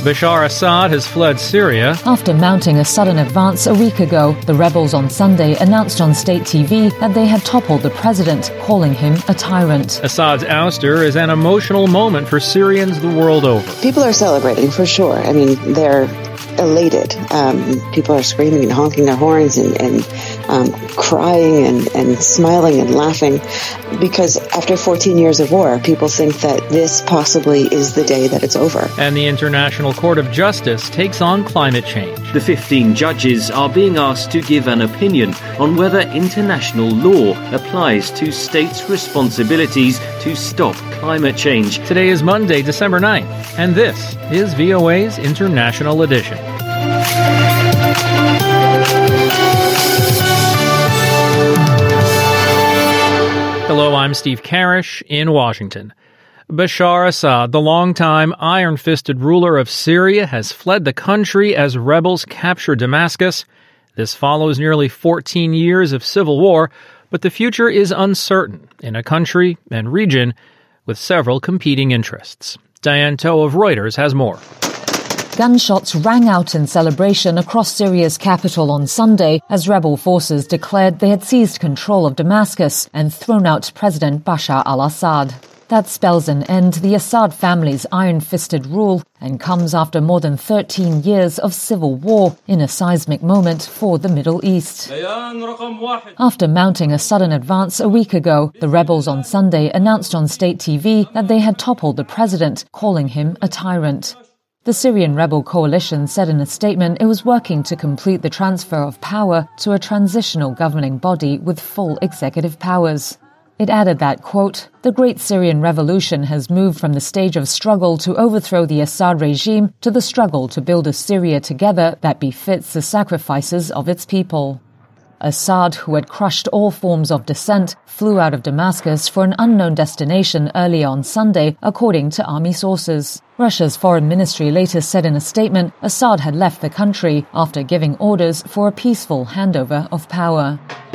Bashar Assad has fled Syria. After mounting a sudden advance a week ago, the rebels on Sunday announced on state TV that they had toppled the president, calling him a tyrant. Assad's ouster is an emotional moment for Syrians the world over. People are celebrating, for sure. I mean, they're elated. People are screaming and honking their horns and crying and smiling and laughing because after 14 years of war, people think that this possibly is the day that it's over. And the International Court of Justice takes on climate change. The 15 judges are being asked to give an opinion on whether international law applies to states' responsibilities to stop climate change. Today is Monday, December 9th, and this is VOA's International Edition. Hello, I'm Steve Karish in Washington. Bashar Assad, the longtime iron-fisted ruler of Syria, has fled the country as rebels capture Damascus. This follows nearly 14 years of civil war, but the future is uncertain in a country and region with several competing interests. Diane Toh of Reuters has more. Gunshots rang out in celebration across Syria's capital on Sunday as rebel forces declared they had seized control of Damascus and thrown out President Bashar al-Assad. That spells an end to the Assad family's iron-fisted rule and comes after more than 13 years of civil war in a seismic moment for the Middle East. After mounting a sudden advance a week ago, the rebels on Sunday announced on state TV that they had toppled the president, calling him a tyrant. The Syrian rebel coalition said in a statement it was working to complete the transfer of power to a transitional governing body with full executive powers. It added that, quote, "The Great Syrian Revolution has moved from the stage of struggle to overthrow the Assad regime to the struggle to build a Syria together that befits the sacrifices of its people." Assad, who had crushed all forms of dissent, flew out of Damascus for an unknown destination earlier on Sunday, according to army sources. Russia's foreign ministry later said in a statement Assad had left the country after giving orders for a peaceful handover of power.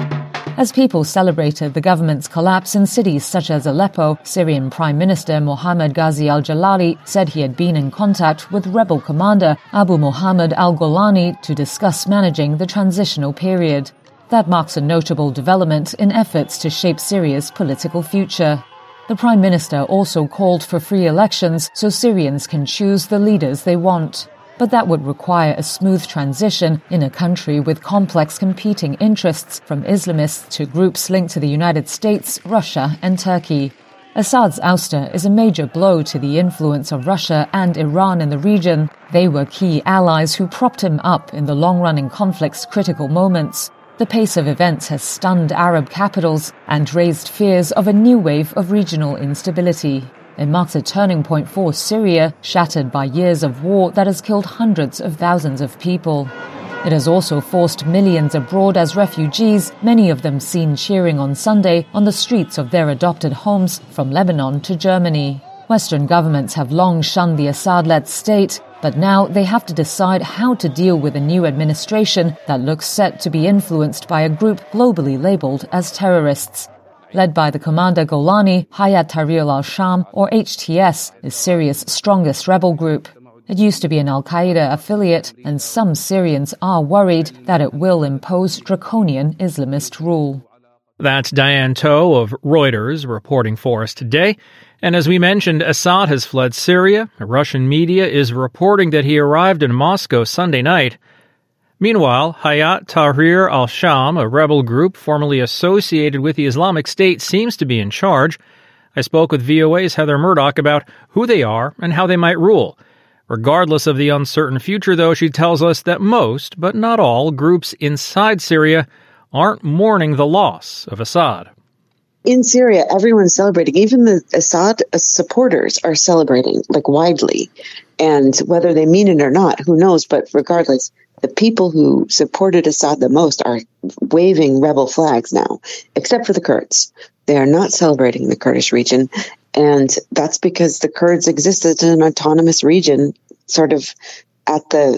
As people celebrated the government's collapse in cities such as Aleppo, Syrian Prime Minister Mohammad Ghazi al-Jalali said he had been in contact with rebel commander Abu Muhammad al-Golani to discuss managing the transitional period. That marks a notable development in efforts to shape Syria's political future. The Prime Minister also called for free elections so Syrians can choose the leaders they want. But that would require a smooth transition in a country with complex competing interests from Islamists to groups linked to the United States, Russia, and Turkey. Assad's ouster is a major blow to the influence of Russia and Iran in the region. They were key allies who propped him up in the long-running conflict's critical moments. The pace of events has stunned Arab capitals and raised fears of a new wave of regional instability. It marks a turning point for Syria, shattered by years of war that has killed hundreds of thousands of people. It has also forced millions abroad as refugees, many of them seen cheering on Sunday on the streets of their adopted homes from Lebanon to Germany. Western governments have long shunned the Assad-led state, but now they have to decide how to deal with a new administration that looks set to be influenced by a group globally labeled as terrorists. Led by the commander Golani, Hayat Tahrir al-Sham, or HTS, is Syria's strongest rebel group. It used to be an al-Qaeda affiliate, and some Syrians are worried that it will impose draconian Islamist rule. That's Diane Toh of Reuters reporting for us today. And as we mentioned, Assad has fled Syria. Russian media is reporting that he arrived in Moscow Sunday night. Meanwhile, Hayat Tahrir al-Sham, a rebel group formerly associated with the Islamic State, seems to be in charge. I spoke with VOA's Heather Murdoch about who they are and how they might rule. Regardless of the uncertain future, though, she tells us that most, but not all, groups inside Syria aren't mourning the loss of Assad. In Syria, everyone's celebrating. Even the Assad supporters are celebrating, like, widely. And whether they mean it or not, who knows? But regardless, the people who supported Assad the most are waving rebel flags now, except for the Kurds. They are not celebrating the Kurdish region. And that's because the Kurds existed in an autonomous region, sort of at the,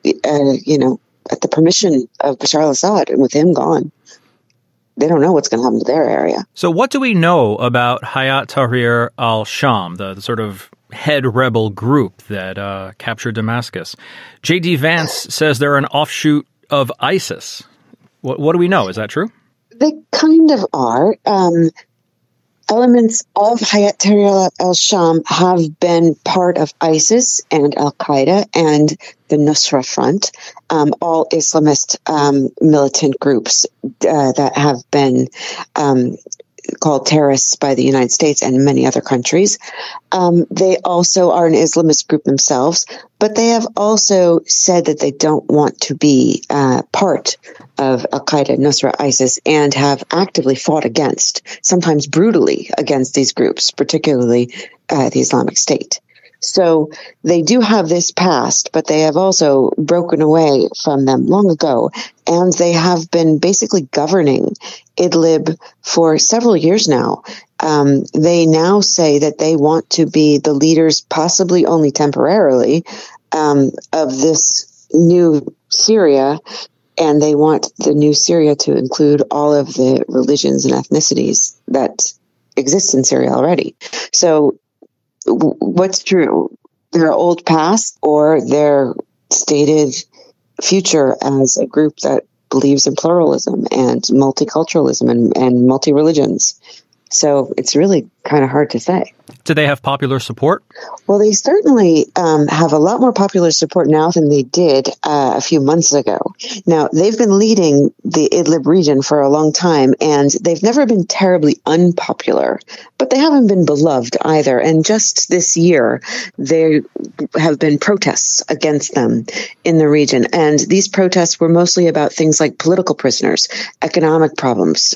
at the permission of Bashar al-Assad, and with him gone. They don't know what's going to happen to their area. So what do we know about Hayat Tahrir al-Sham, the sort of head rebel group that captured Damascus. J.D. Vance says they're an offshoot of ISIS. What do we know? Is that true? They kind of are. Elements of Hayat Tahrir al-Sham have been part of ISIS and Al-Qaeda and the Nusra Front, all Islamist militant groups that have been called terrorists by the United States and many other countries. They also are an Islamist group themselves, but they have also said that they don't want to be part of Al-Qaeda, Nusra, ISIS, and have actively fought against, sometimes brutally against these groups, particularly the Islamic State. So they do have this past, but they have also broken away from them long ago, and they have been basically governing Idlib for several years now. They now say that they want to be the leaders, possibly only temporarily, of this new Syria, and they want the new Syria to include all of the religions and ethnicities that exist in Syria already. So what's true? Their old past or their stated future as a group that believes in pluralism and multiculturalism and multi-religions. So it's really kind of hard to say. Do they have popular support? Well, they certainly have a lot more popular support now than they did a few months ago. Now, they've been leading the Idlib region for a long time, and they've never been terribly unpopular, but they haven't been beloved either. And just this year, there have been protests against them in the region. And these protests were mostly about things like political prisoners, economic problems,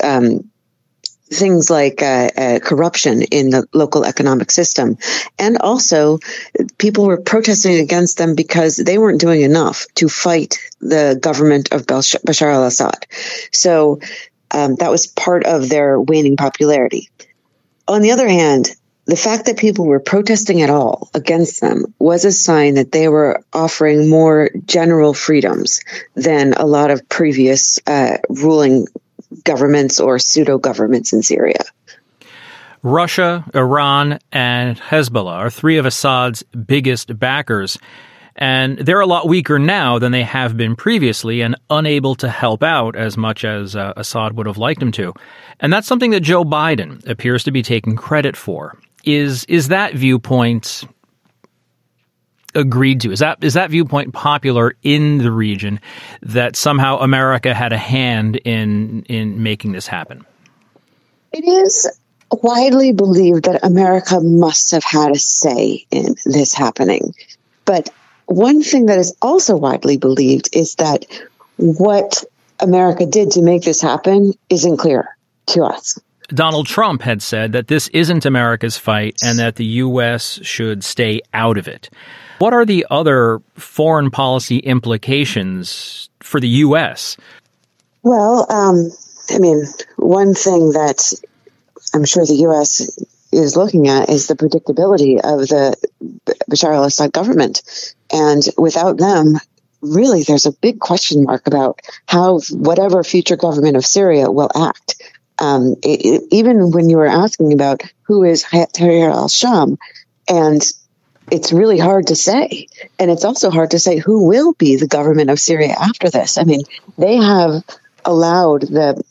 things like corruption in the local economic system. And also, people were protesting against them because they weren't doing enough to fight the government of Bashar al-Assad. So that was part of their waning popularity. On the other hand, the fact that people were protesting at all against them was a sign that they were offering more general freedoms than a lot of previous ruling governments or pseudo-governments in Syria. Russia, Iran, and Hezbollah are three of Assad's biggest backers, and they're a lot weaker now than they have been previously and unable to help out as much as Assad would have liked him to. And that's something that Joe Biden appears to be taking credit for. Is that viewpoint agreed to? Is that viewpoint popular in the region, that somehow America had a hand in making this happen? It is widely believed that America must have had a say in this happening. But one thing that is also widely believed is that what America did to make this happen isn't clear to us. Donald Trump had said that this isn't America's fight and that the U.S. should stay out of it. What are the other foreign policy implications for the U.S.? Well, one thing that I'm sure the U.S. is looking at is the predictability of the Bashar al-Assad government. And without them, really, there's a big question mark about how whatever future government of Syria will act. Even when you were asking about who is Hayat Tahrir al-Sham, and it's really hard to say. And it's also hard to say who will be the government of Syria after this. I mean, they have allowed the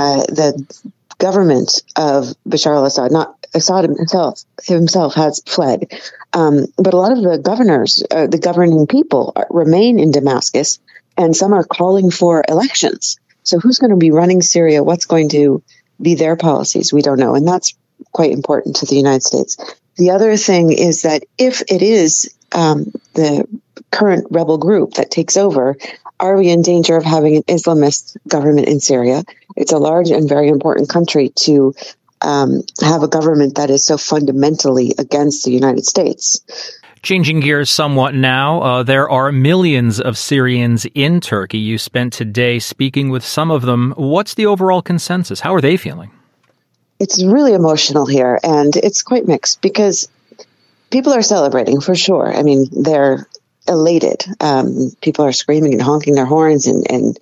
government of Bashar al-Assad, not Assad himself has fled. But a lot of the governors, the governing people remain in Damascus, and some are calling for elections. So who's going to be running Syria? What's going to be their policies? We don't know. And that's quite important to the United States. The other thing is that if it is the current rebel group that takes over, are we in danger of having an Islamist government in Syria? It's a large and very important country to have a government that is so fundamentally against the United States. Changing gears somewhat now, there are millions of Syrians in Turkey. You spent today speaking with some of them. What's the overall consensus? How are they feeling? It's really emotional here, and it's quite mixed because people are celebrating for sure. I mean, they're elated. People are screaming and honking their horns and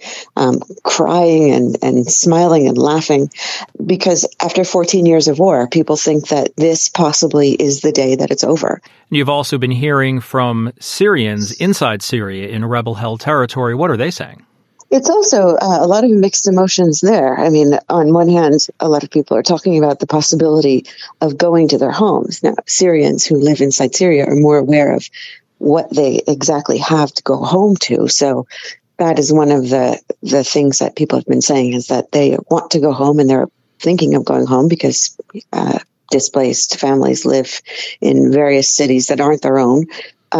crying and smiling and laughing, because after 14 years of war, people think that this possibly is the day that it's over. You've also been hearing from Syrians inside Syria in rebel-held territory. What are they saying? It's also a lot of mixed emotions there. I mean, on one hand, a lot of people are talking about the possibility of going to their homes. Now, Syrians who live inside Syria are more aware of what they exactly have to go home to. So that is one of the things that people have been saying, is that they want to go home and they're thinking of going home because displaced families live in various cities that aren't their own.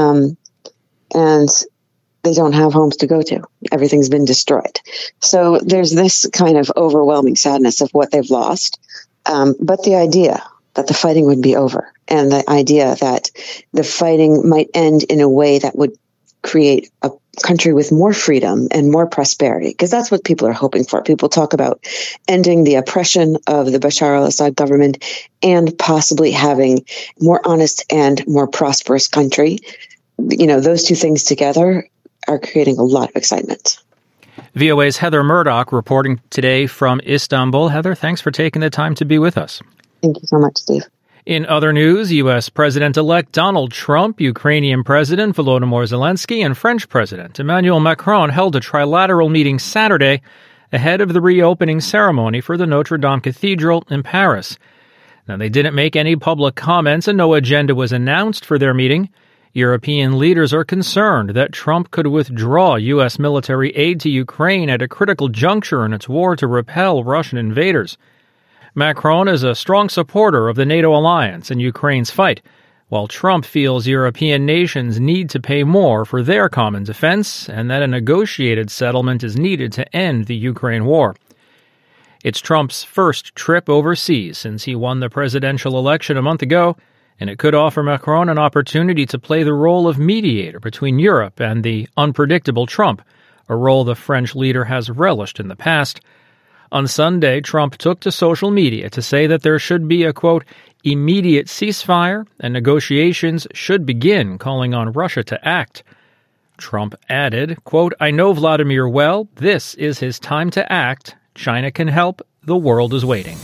And they don't have homes to go to. Everything's been destroyed. So there's this kind of overwhelming sadness of what they've lost. But the idea that the fighting would be over, and the idea that the fighting might end in a way that would create a country with more freedom and more prosperity, because that's what people are hoping for. People talk about ending the oppression of the Bashar al-Assad government and possibly having more honest and more prosperous country. You know, those two things together are creating a lot of excitement. VOA's Heather Murdoch reporting today from Istanbul. Heather, thanks for taking the time to be with us. Thank you so much, Steve. In other news, U.S. President-elect Donald Trump, Ukrainian President Volodymyr Zelensky, and French President Emmanuel Macron held a trilateral meeting Saturday ahead of the reopening ceremony for the Notre Dame Cathedral in Paris. Now, they didn't make any public comments and no agenda was announced for their meeting. European leaders are concerned that Trump could withdraw U.S. military aid to Ukraine at a critical juncture in its war to repel Russian invaders. Macron is a strong supporter of the NATO alliance and Ukraine's fight, while Trump feels European nations need to pay more for their common defense and that a negotiated settlement is needed to end the Ukraine war. It's Trump's first trip overseas since he won the presidential election a month ago, and it could offer Macron an opportunity to play the role of mediator between Europe and the unpredictable Trump, a role the French leader has relished in the past. On Sunday, Trump took to social media to say that there should be a, quote, immediate ceasefire and negotiations should begin, calling on Russia to act. Trump added, quote, I know Vladimir well. This is his time to act. China can help. The world is waiting.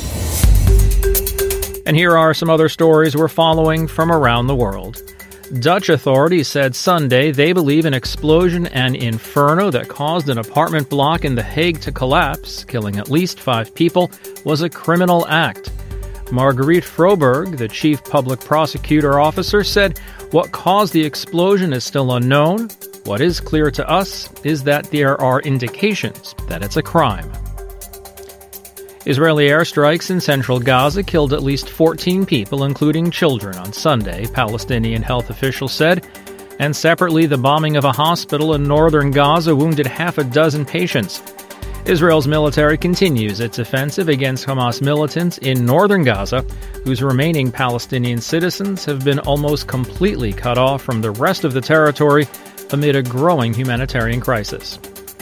And here are some other stories we're following from around the world. Dutch authorities said Sunday they believe an explosion and inferno that caused an apartment block in The Hague to collapse, killing at least 5 people, was a criminal act. Marguerite Froberg, the chief public prosecutor officer, said what caused the explosion is still unknown. What is clear to us is that there are indications that it's a crime. Israeli airstrikes in central Gaza killed at least 14 people, including children, on Sunday, Palestinian health officials said. And separately, the bombing of a hospital in northern Gaza wounded half a dozen patients. Israel's military continues its offensive against Hamas militants in northern Gaza, whose remaining Palestinian citizens have been almost completely cut off from the rest of the territory amid a growing humanitarian crisis.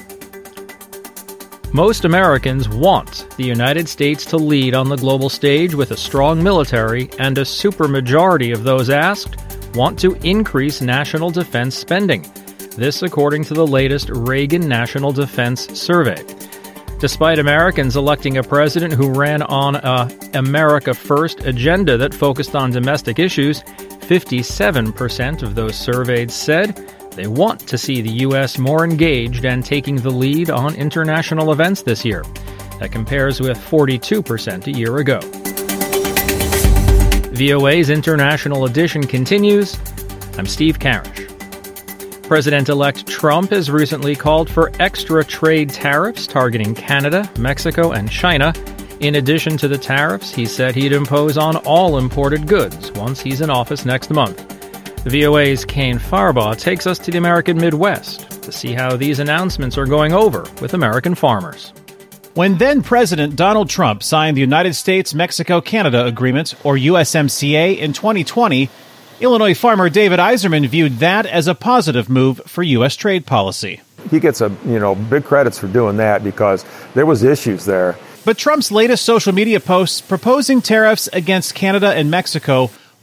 Most Americans want the United States to lead on the global stage with a strong military, and a supermajority of those asked want to increase national defense spending. This according to the latest Reagan National Defense Survey. Despite Americans electing a president who ran on a America First agenda that focused on domestic issues, 57% of those surveyed said they want to see the U.S. more engaged and taking the lead on international events this year. That compares with 42% a year ago. VOA's International Edition continues. I'm Steve Karish. President-elect Trump has recently called for extra trade tariffs targeting Canada, Mexico, and China. In addition to the tariffs, he said he'd impose on all imported goods once he's in office next month. VOA's Kane Farbaugh takes us to the American Midwest to see how these announcements are going over with American farmers. When then-President Donald Trump signed the United States-Mexico-Canada Agreement, or USMCA, in 2020, Illinois farmer David Eiserman viewed that as a positive move for U.S. trade policy. He gets big credits for doing that because there was issues there. But Trump's latest social media posts proposing tariffs against Canada and Mexico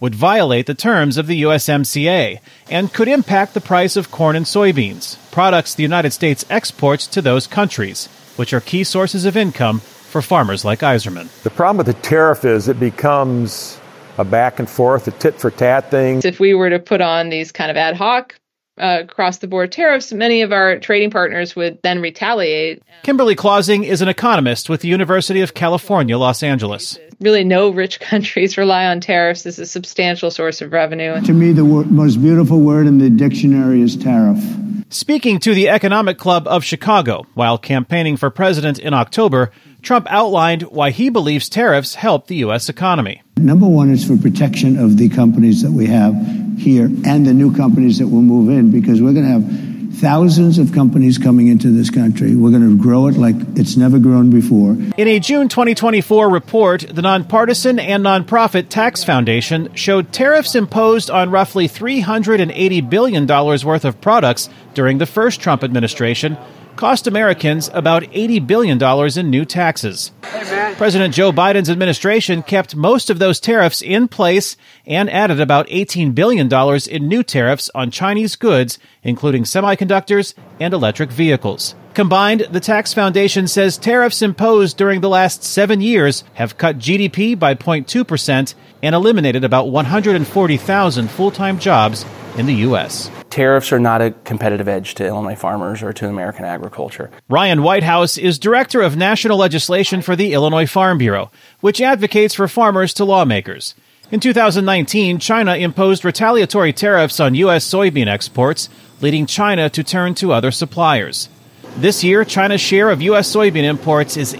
would violate the terms of the USMCA and could impact the price of corn and soybeans, products the United States exports to those countries, which are key sources of income for farmers like Eiserman. The problem with the tariff is it becomes a back and forth, a tit-for-tat thing. If we were to put on these kind of ad hoc across-the-board tariffs, many of our trading partners would then retaliate. Kimberly Clausing is an economist with the University of California, Los Angeles. Really, no rich countries rely on tariffs as a substantial source of revenue. To me, the most beautiful word in the dictionary is tariff. Speaking to the Economic Club of Chicago while campaigning for president in October, Trump outlined why he believes tariffs help the U.S. economy. Number one is for protection of the companies that we have here and the new companies that will move in, because we're going to have thousands of companies coming into this country. We're going to grow it like it's never grown before. In a June 2024 report, the nonpartisan and nonprofit Tax Foundation showed tariffs imposed on roughly $380 billion worth of products during the first Trump administration cost Americans about $80 billion in new taxes. President Joe Biden's administration kept most of those tariffs in place and added about $18 billion in new tariffs on Chinese goods, including semiconductors and electric vehicles. Combined, the Tax Foundation says tariffs imposed during the last 7 years have cut GDP by 0.2% and eliminated about 140,000 full-time jobs in the U.S. Tariffs are not a competitive edge to Illinois farmers or to American agriculture. Ryan Whitehouse is director of national legislation for the Illinois Farm Bureau, which advocates for farmers to lawmakers. In 2019, China imposed retaliatory tariffs on U.S. soybean exports, leading China to turn to other suppliers. This year, China's share of U.S. soybean imports is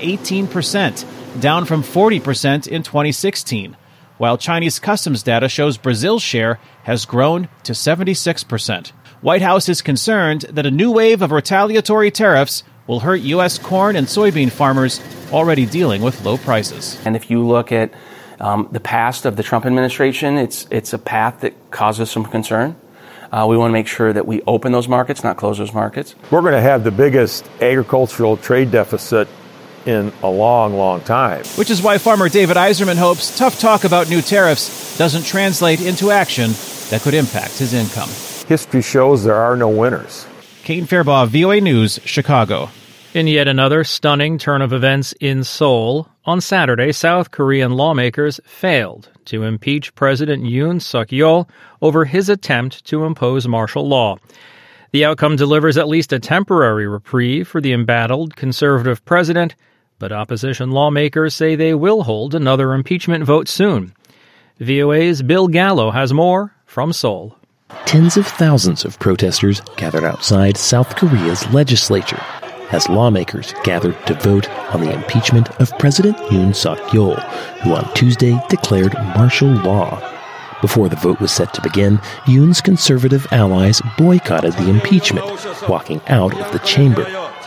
18%, down from 40% in 2016. While Chinese customs data shows Brazil's share has grown to 76%. Whitehouse is concerned that a new wave of retaliatory tariffs will hurt U.S. corn and soybean farmers already dealing with low prices. And if you look at the past of the Trump administration, it's a path that causes some concern. We want to make sure that we open those markets, not close those markets. We're going to have the biggest agricultural trade deficit in a long, long time. Which is why farmer David Eiserman hopes tough talk about new tariffs doesn't translate into action that could impact his income. History shows there are no winners. Kane Fairbaugh, VOA News, Chicago. In yet another stunning turn of events in Seoul, on Saturday, South Korean lawmakers failed to impeach President Yoon Suk-yeol over his attempt to impose martial law. The outcome delivers at least a temporary reprieve for the embattled conservative president, but opposition lawmakers say they will hold another impeachment vote soon. VOA's Bill Gallo has more from Seoul. Tens of thousands of protesters gathered outside South Korea's legislature as lawmakers gathered to vote on the impeachment of President Yoon Suk-yeol, who on Tuesday declared martial law. Before the vote was set to begin, Yoon's conservative allies boycotted the impeachment, walking out of the chamber.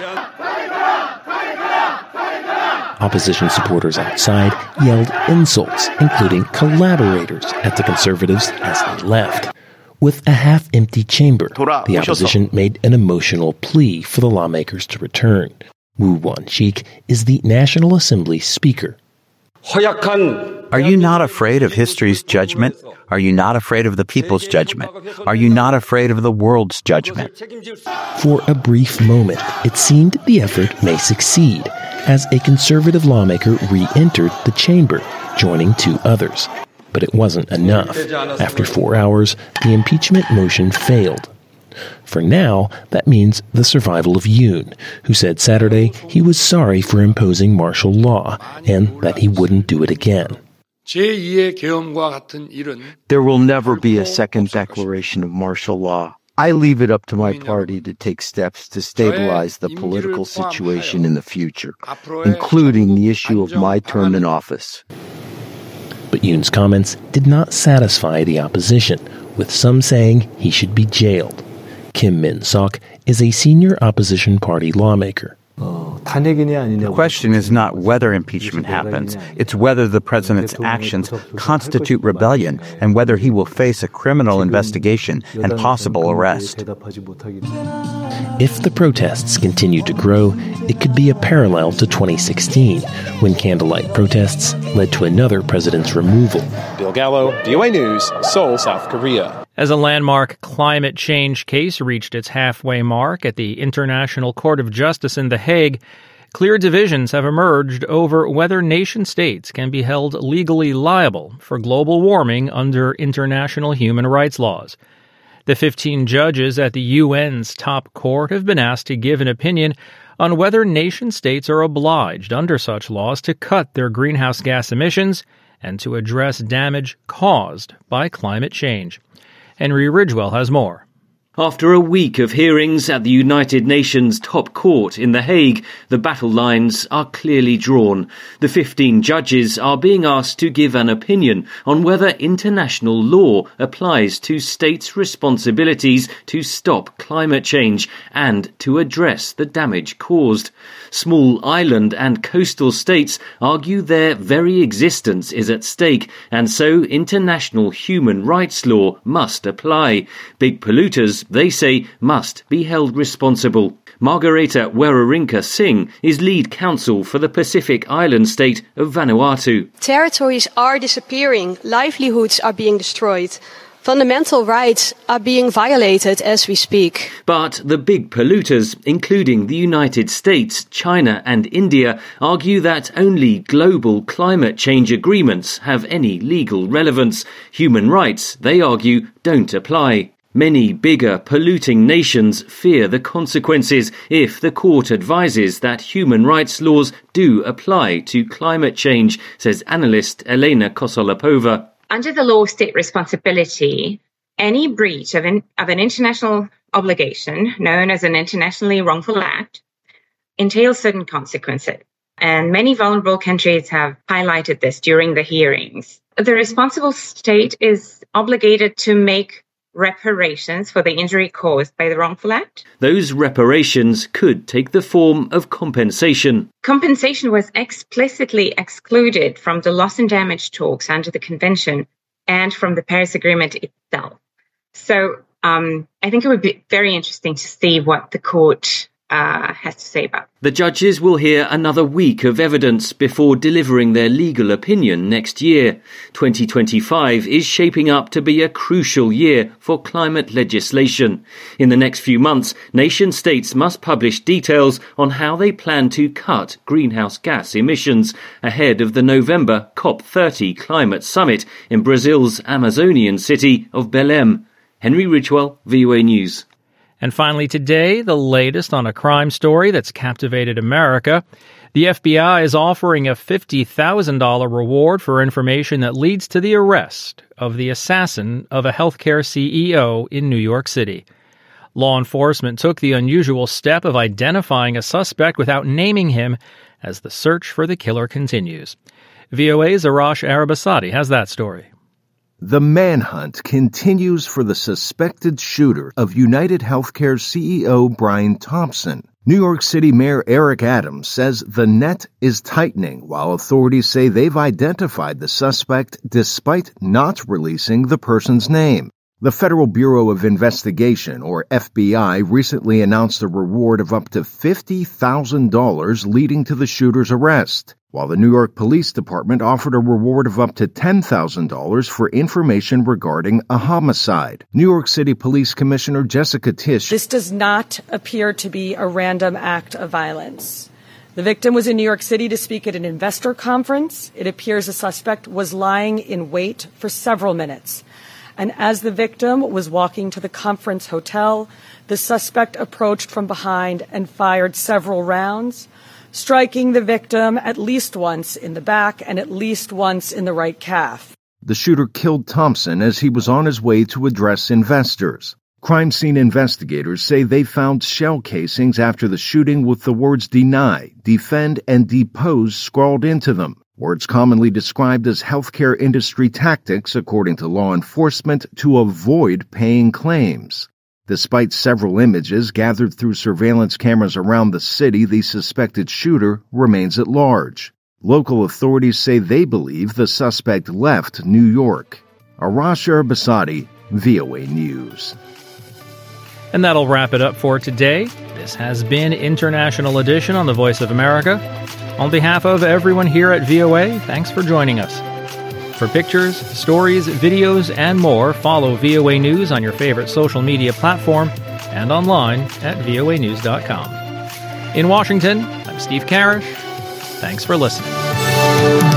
Opposition supporters outside yelled insults, including collaborators, at the conservatives as they left. With a half-empty chamber, the opposition made an emotional plea for the lawmakers to return. Woo Won-shik is the National Assembly Speaker. Are you not afraid of history's judgment? Are you not afraid of the people's judgment? Are you not afraid of the world's judgment? For a brief moment, it seemed the effort may succeed, as a conservative lawmaker re-entered the chamber, joining two others. But it wasn't enough. After 4 hours, the impeachment motion failed. For now, that means the survival of Yoon, who said Saturday he was sorry for imposing martial law and that he wouldn't do it again. There will never be a second declaration of martial law. I leave it up to my party to take steps to stabilize the political situation in the future, including the issue of my term in office. But Yoon's comments did not satisfy the opposition, with some saying he should be jailed. Kim Min-sok is a senior opposition party lawmaker. The question is not whether impeachment happens. It's whether the president's actions constitute rebellion and whether he will face a criminal investigation and possible arrest. If the protests continue to grow, it could be a parallel to 2016, when candlelight protests led to another president's removal. Bill Gallo, VOA News, Seoul, South Korea. As a landmark climate change case reached its halfway mark at the International Court of Justice in The Hague, clear divisions have emerged over whether nation-states can be held legally liable for global warming under international human rights laws. The 15 judges at the UN's top court have been asked to give an opinion on whether nation-states are obliged under such laws to cut their greenhouse gas emissions and to address damage caused by climate change. Henry Ridgwell has more. After a week of hearings at the United Nations top court in The Hague, the battle lines are clearly drawn. The 15 judges are being asked to give an opinion on whether international law applies to states' responsibilities to stop climate change and to address the damage caused. Small island and coastal states argue their very existence is at stake, and so international human rights law must apply. Big polluters, they say, must be held responsible. Margareta Werarinka Singh is lead counsel for the Pacific island state of Vanuatu. Territories are disappearing, livelihoods are being destroyed. Fundamental rights are being violated as we speak. But the big polluters, including the United States, China and India, argue that only global climate change agreements have any legal relevance. Human rights, they argue, don't apply. Many bigger polluting nations fear the consequences if the court advises that human rights laws do apply to climate change, says analyst Elena Kosolapova. Under the law of state responsibility, any breach of an international obligation, known as an internationally wrongful act, entails certain consequences. And many vulnerable countries have highlighted this during the hearings. The responsible state is obligated to make reparations for the injury caused by the wrongful act. Those reparations could take the form of compensation. Compensation was explicitly excluded from the loss and damage talks under the convention and from the Paris Agreement itself. So I think it would be very interesting to see what the court has to say about it. The judges will hear another week of evidence before delivering their legal opinion next year. 2025 is shaping up to be a crucial year for climate legislation. In the next few months, nation-states must publish details on how they plan to cut greenhouse gas emissions ahead of the November COP30 climate summit in Brazil's Amazonian city of Belém. Henry Ridgwell, VOA News. And finally today, the latest on a crime story that's captivated America. The FBI is offering a $50,000 reward for information that leads to the arrest of the assassin of a healthcare CEO in New York City. Law enforcement took the unusual step of identifying a suspect without naming him as the search for the killer continues. VOA's Arash Arabasadi has that story. The manhunt continues for the suspected shooter of United Healthcare CEO Brian Thompson. New York City Mayor Eric Adams says the net is tightening, while authorities say they've identified the suspect despite not releasing the person's name. The Federal Bureau of Investigation, or FBI, recently announced a reward of up to $50,000 leading to the shooter's arrest, while the New York Police Department offered a reward of up to $10,000 for information regarding a homicide. New York City Police Commissioner Jessica Tisch. This does not appear to be a random act of violence. The victim was in New York City to speak at an investor conference. It appears the suspect was lying in wait for several minutes. And as the victim was walking to the conference hotel, the suspect approached from behind and fired several rounds, striking the victim at least once in the back and at least once in the right calf. The shooter killed Thompson as he was on his way to address investors. Crime scene investigators say they found shell casings after the shooting with the words deny, defend, and depose scrawled into them. Words commonly described as healthcare industry tactics, according to law enforcement, to avoid paying claims. Despite several images gathered through surveillance cameras around the city, the suspected shooter remains at large. Local authorities say they believe the suspect left New York. Arash Arabasadi, VOA News. And that'll wrap it up for today. This has been International Edition on the Voice of America. On behalf of everyone here at VOA, thanks for joining us. For pictures, stories, videos, and more, follow VOA News on your favorite social media platform and online at voanews.com. In Washington, I'm Steve Karish. Thanks for listening.